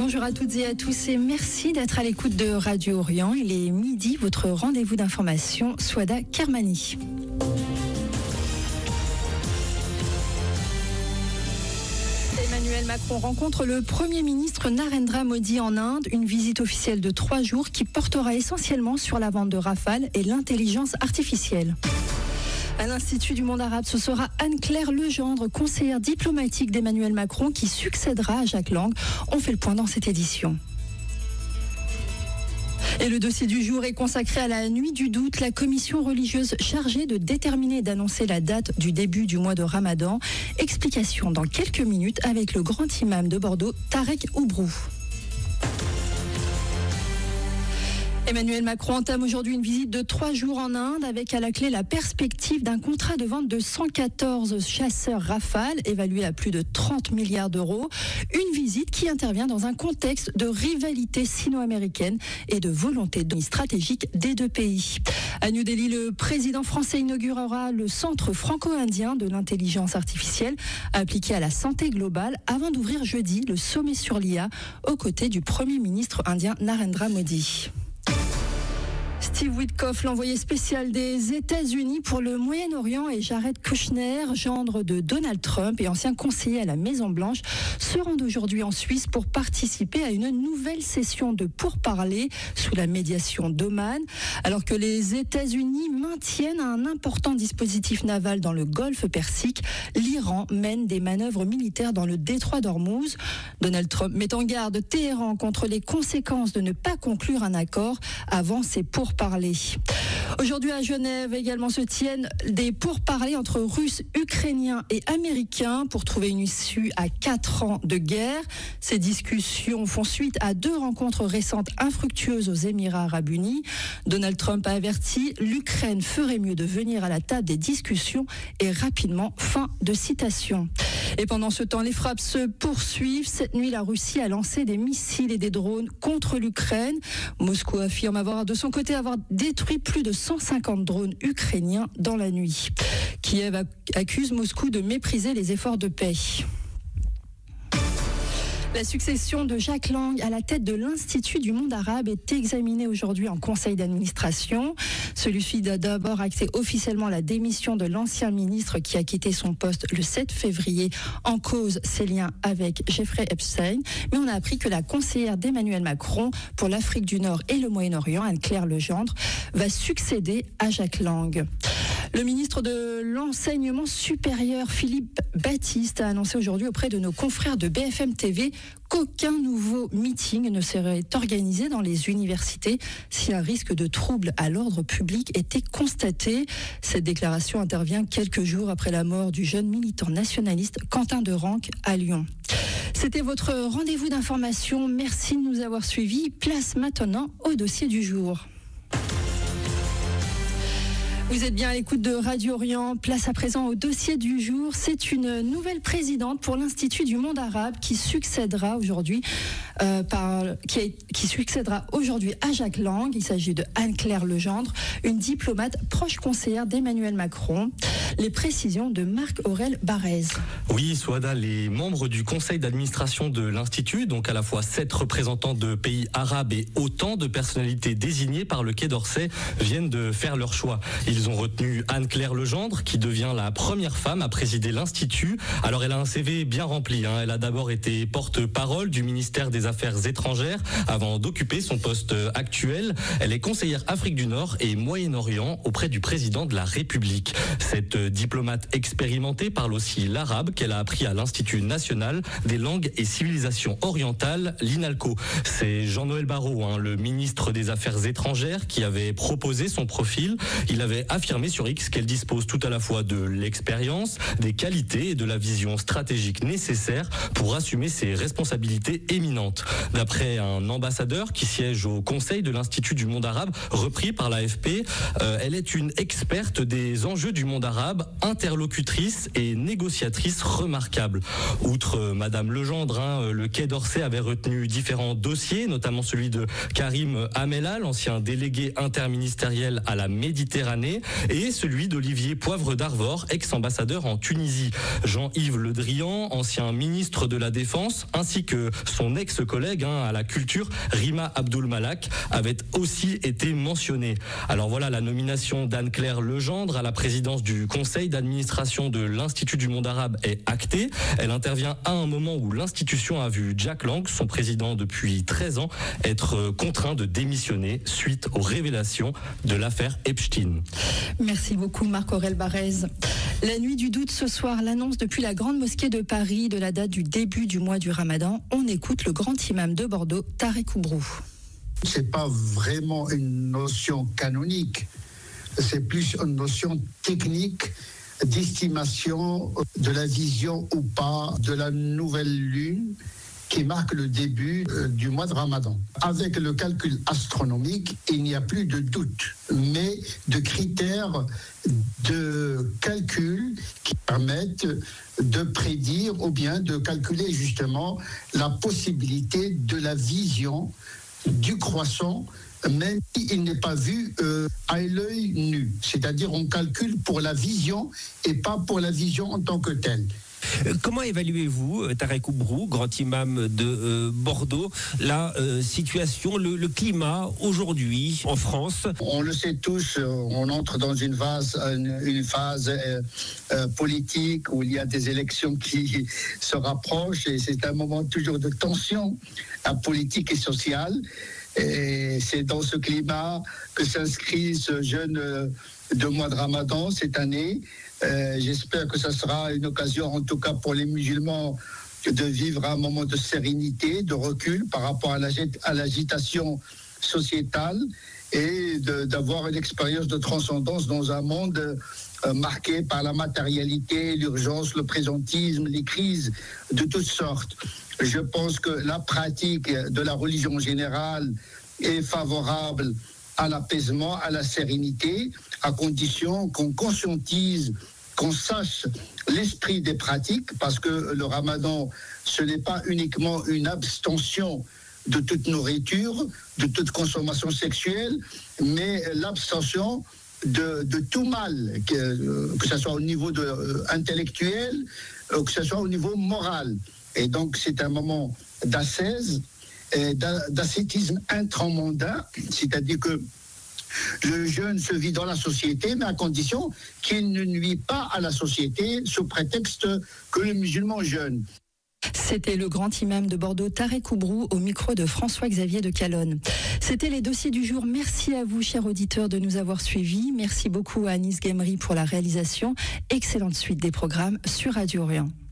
Bonjour à toutes et à tous et merci d'être à l'écoute de Radio Orient. Il est midi, votre rendez-vous d'information, Souada Kermani. Emmanuel Macron rencontre le Premier ministre Narendra Modi en Inde, une visite officielle de 3 jours qui portera essentiellement sur la vente de Rafale et l'intelligence artificielle. À l'Institut du monde arabe, ce sera Anne-Claire Legendre, conseillère diplomatique d'Emmanuel Macron, qui succédera à Jack Lang. On fait le point dans cette édition. Et le dossier du jour est consacré à la nuit du doute, la commission religieuse chargée de déterminer et d'annoncer la date du début du mois de Ramadan. Explication dans quelques minutes avec le grand imam de Bordeaux, Tarek Oubrou. Emmanuel Macron entame aujourd'hui une visite de 3 jours en Inde avec à la clé la perspective d'un contrat de vente de 114 chasseurs Rafale évalué à plus de 30 milliards d'euros. Une visite qui intervient dans un contexte de rivalité sino-américaine et de volonté stratégique des deux pays. À New Delhi, le président français inaugurera le centre franco-indien de l'intelligence artificielle appliquée à la santé globale avant d'ouvrir jeudi le sommet sur l'IA aux côtés du Premier ministre indien Narendra Modi. Steve Witkoff, l'envoyé spécial des États-Unis pour le Moyen-Orient, et Jared Kushner, gendre de Donald Trump et ancien conseiller à la Maison-Blanche, se rendent aujourd'hui en Suisse pour participer à une nouvelle session de pourparlers sous la médiation d'Oman. Alors que les États-Unis maintiennent un important dispositif naval dans le golfe Persique, l'Iran mène des manœuvres militaires dans le détroit d'Ormuz. Donald Trump met en garde Téhéran contre les conséquences de ne pas conclure un accord avant ces pourparlers. Aujourd'hui à Genève également se tiennent des pourparlers entre Russes, Ukrainiens et Américains pour trouver une issue à 4 ans de guerre. Ces discussions font suite à 2 rencontres récentes infructueuses aux Émirats Arabes Unis. Donald Trump a averti, l'Ukraine ferait mieux de venir à la table des discussions et rapidement. Fin de citation. Et pendant ce temps, les frappes se poursuivent. Cette nuit, la Russie a lancé des missiles et des drones contre l'Ukraine. Moscou affirme de son côté avoir détruit plus de 150 drones ukrainiens dans la nuit. Kiev accuse Moscou de mépriser les efforts de paix. La succession de Jack Lang à la tête de l'Institut du monde arabe est examinée aujourd'hui en conseil d'administration. Celui-ci doit d'abord acter officiellement la démission de l'ancien ministre qui a quitté son poste le 7 février en cause ses liens avec Jeffrey Epstein. Mais on a appris que la conseillère d'Emmanuel Macron pour l'Afrique du Nord et le Moyen-Orient, Anne-Claire Legendre, va succéder à Jack Lang. Le ministre de l'Enseignement supérieur, Philippe Baptiste, a annoncé aujourd'hui auprès de nos confrères de BFM TV qu'aucun nouveau meeting ne serait organisé dans les universités si un risque de trouble à l'ordre public était constaté. Cette déclaration intervient quelques jours après la mort du jeune militant nationaliste Quentin Derenque à Lyon. C'était votre rendez-vous d'information. Merci de nous avoir suivis. Place maintenant au dossier du jour. Vous êtes bien à l'écoute de Radio Orient. Place à présent au dossier du jour. C'est une nouvelle présidente pour l'Institut du monde arabe qui succédera aujourd'hui à Jack Lang. Il s'agit de Anne-Claire Legendre, une diplomate proche conseillère d'Emmanuel Macron. Les précisions de Marc-Aurèle Barrez. Oui, Souada, les membres du conseil d'administration de l'Institut, donc à la fois 7 représentants de pays arabes et autant de personnalités désignées par le Quai d'Orsay, viennent de faire leur choix. Ils ont retenu Anne-Claire Legendre, qui devient la première femme à présider l'Institut. Alors elle a un CV bien rempli. Elle a d'abord été porte-parole du ministère des Affaires étrangères avant d'occuper son poste actuel. Elle est conseillère Afrique du Nord et Moyen-Orient auprès du président de la République. Cette diplomate expérimentée parle aussi l'arabe qu'elle a appris à l'Institut national des langues et civilisations orientales, l'INALCO. C'est Jean-Noël Barrot, le ministre des Affaires étrangères, qui avait proposé son profil. Il avait affirmé sur X qu'elle dispose tout à la fois de l'expérience, des qualités et de la vision stratégique nécessaire pour assumer ses responsabilités éminentes. D'après un ambassadeur qui siège au conseil de l'Institut du monde arabe, repris par l'AFP, elle est une experte des enjeux du monde arabe, interlocutrice et négociatrice remarquable. Outre Madame Legendre, le Quai d'Orsay avait retenu différents dossiers, notamment celui de Karim Amella, l'ancien délégué interministériel à la Méditerranée, et celui d'Olivier Poivre d'Arvor, ex-ambassadeur en Tunisie. Jean-Yves Le Drian, ancien ministre de la Défense, ainsi que son ex ex-collègue à la culture, Rima Abdul Malak, avait aussi été mentionnée. Alors voilà, la nomination d'Anne-Claire Legendre à la présidence du conseil d'administration de l'Institut du monde arabe est actée. Elle intervient à un moment où l'institution a vu Jack Lang, son président depuis 13 ans, être contraint de démissionner suite aux révélations de l'affaire Epstein. Merci beaucoup Marc-Aurèle Barrez. La nuit du doute ce soir, l'annonce depuis la Grande Mosquée de Paris de la date du début du mois du Ramadan. On écoute le grand imam de Bordeaux, Tarek Oubrou. C'est pas vraiment une notion canonique, c'est plus une notion technique d'estimation de la vision ou pas de la nouvelle lune qui marque le début du mois de Ramadan. Avec le calcul astronomique, il n'y a plus de doute, mais de critères de calcul qui permettent de prédire ou bien de calculer justement la possibilité de la vision du croissant, même s'il n'est pas vu à l'œil nu. C'est-à-dire on calcule pour la vision et pas pour la vision en tant que telle. Comment évaluez-vous, Tarek Oubrou, grand imam de Bordeaux, la situation, le climat aujourd'hui en France? On le sait tous, on entre dans une phase politique où il y a des élections qui se rapprochent et c'est un moment toujours de tension politique et sociale. Et c'est dans ce climat que s'inscrit ce jeûne de mois de Ramadan cette année. J'espère que ça sera une occasion, en tout cas pour les musulmans, de vivre un moment de sérénité, de recul par rapport à l'agitation sociétale et d'avoir une expérience de transcendance dans un monde marqué par la matérialité, l'urgence, le présentisme, les crises de toutes sortes. Je pense que la pratique de la religion générale est favorable à l'apaisement, à la sérénité, à condition qu'on conscientise, qu'on sache l'esprit des pratiques, parce que le Ramadan, ce n'est pas uniquement une abstention de toute nourriture, de toute consommation sexuelle, mais l'abstention de tout mal, que ce soit au niveau intellectuel, que ce soit au niveau moral. Et donc c'est un moment d'ascèse, d'ascétisme intramondain, c'est-à-dire que le jeûne se vit dans la société, mais à condition qu'il ne nuit pas à la société sous prétexte que le musulman jeûne. C'était le grand imam de Bordeaux, Tarek Oubrou, au micro de François-Xavier de Calonne. C'était les dossiers du jour. Merci à vous, chers auditeurs, de nous avoir suivis. Merci beaucoup à Anis Gemri pour la réalisation. Excellente suite des programmes sur Radio Orient.